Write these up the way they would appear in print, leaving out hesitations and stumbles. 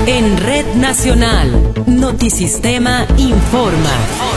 En Red Nacional, Notisistema informa.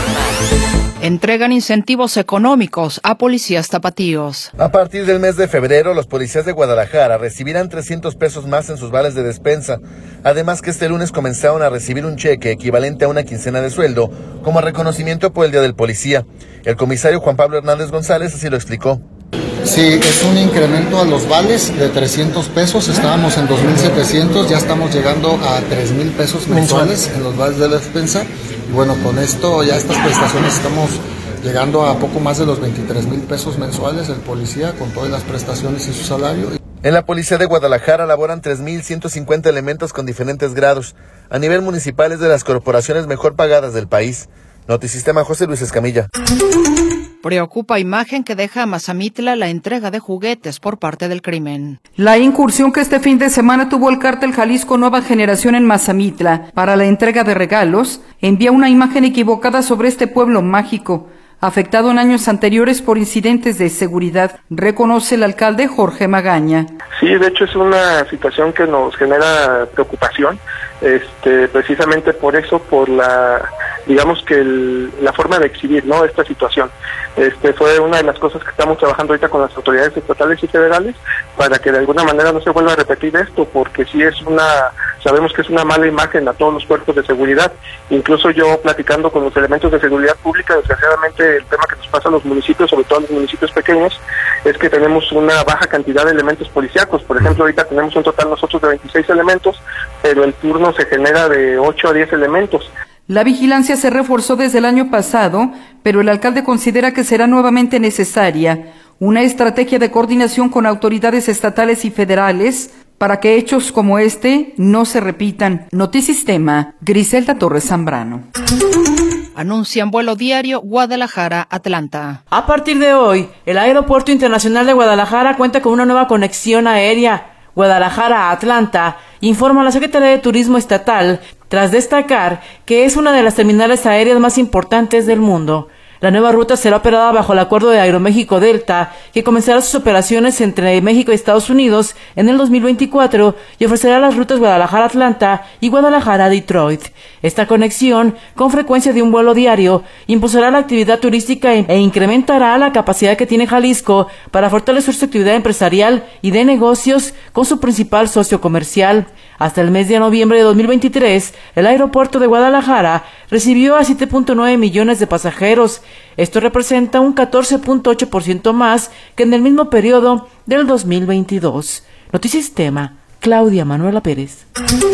Entregan incentivos económicos a policías tapatíos. A partir del mes de febrero, los policías de Guadalajara recibirán 300 pesos más en sus vales de despensa. Además que este lunes comenzaron a recibir un cheque equivalente a una quincena de sueldo como reconocimiento por el Día del Policía. El comisario Juan Pablo Hernández González así lo explicó. Sí, es un incremento a los vales de 300 pesos, estábamos en 2,700, ya estamos llegando a 3,000 pesos mensuales en los vales de la despensa. Y bueno, con esto, ya estas prestaciones estamos llegando a poco más de los 23,000 pesos mensuales el policía, con todas las prestaciones y su salario. En la Policía de Guadalajara laboran 3,150 elementos con diferentes grados. A nivel municipal es de las corporaciones mejor pagadas del país. Notisistema, José Luis Escamilla. Preocupa imagen que deja a Mazamitla la entrega de juguetes por parte del crimen. La incursión que este fin de semana tuvo el cártel Jalisco Nueva Generación en Mazamitla para la entrega de regalos envía una imagen equivocada sobre este pueblo mágico, afectado en años anteriores por incidentes de seguridad, reconoce el alcalde Jorge Magaña. Sí, de hecho es una situación que nos genera preocupación, precisamente por eso, por la forma de exhibir, ¿no?, esta situación. Fue una de las cosas que estamos trabajando ahorita con las autoridades estatales y federales para que de alguna manera no se vuelva a repetir esto, porque sí sabemos que es una mala imagen a todos los cuerpos de seguridad. Incluso yo platicando con los elementos de seguridad pública, desgraciadamente el tema que nos pasa a los municipios, sobre todo a los municipios pequeños, es que tenemos una baja cantidad de elementos policíacos. Por ejemplo, ahorita tenemos un total nosotros de 26 elementos, pero el turno se genera de 8 a 10 elementos. La vigilancia se reforzó desde el año pasado, pero el alcalde considera que será nuevamente necesaria una estrategia de coordinación con autoridades estatales y federales para que hechos como este no se repitan. Notisistema, Griselda Torres Zambrano. Anuncian vuelo diario Guadalajara-Atlanta. A partir de hoy, el Aeropuerto Internacional de Guadalajara cuenta con una nueva conexión aérea Guadalajara-Atlanta, informa la Secretaría de Turismo Estatal, tras destacar que es una de las terminales aéreas más importantes del mundo. La nueva ruta será operada bajo el acuerdo de Aeroméxico Delta, que comenzará sus operaciones entre México y Estados Unidos en el 2024 y ofrecerá las rutas Guadalajara-Atlanta y Guadalajara-Detroit. Esta conexión, con frecuencia de un vuelo diario, impulsará la actividad turística e incrementará la capacidad que tiene Jalisco para fortalecer su actividad empresarial y de negocios con su principal socio comercial. Hasta el mes de noviembre de 2023, el aeropuerto de Guadalajara recibió a 7.9 millones de pasajeros. Esto representa un 14.8% más que en el mismo periodo del 2022. Notisistema, Claudia Manuela Pérez.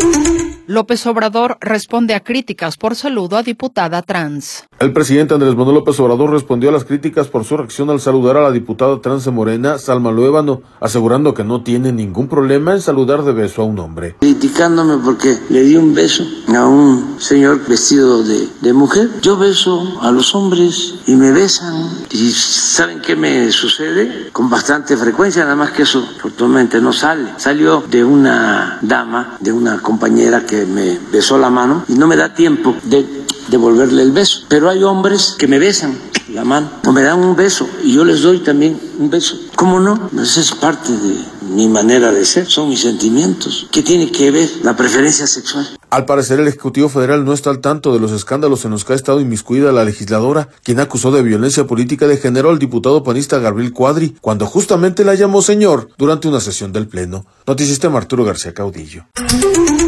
López Obrador responde a críticas por saludo a diputada trans. El presidente Andrés Manuel López Obrador respondió a las críticas por su reacción al saludar a la diputada trans de Morena, Salma Luébano, asegurando que no tiene ningún problema en saludar de beso a un hombre. Criticándome porque le di un beso a un señor vestido de mujer. Yo beso a los hombres y me besan. ¿Y saben qué me sucede? Con bastante frecuencia, nada más que eso afortunadamente no sale. Salió de una dama, de una compañera que me besó la mano y no me da tiempo de devolverle el beso. Pero hay hombres que me besan la mano o me dan un beso y yo les doy también un beso. ¿Cómo no? Esa es parte de mi manera de ser, son mis sentimientos. ¿Qué tiene que ver la preferencia sexual? Al parecer, el Ejecutivo Federal no está al tanto de los escándalos en los que ha estado inmiscuida la legisladora, quien acusó de violencia política de género al diputado panista Gabriel Cuadri, cuando justamente la llamó señor durante una sesión del Pleno. Notisistema, Arturo García Caudillo.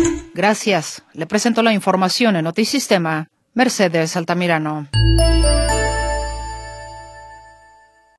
Gracias. Le presento la información en Notisistema, Mercedes Altamirano.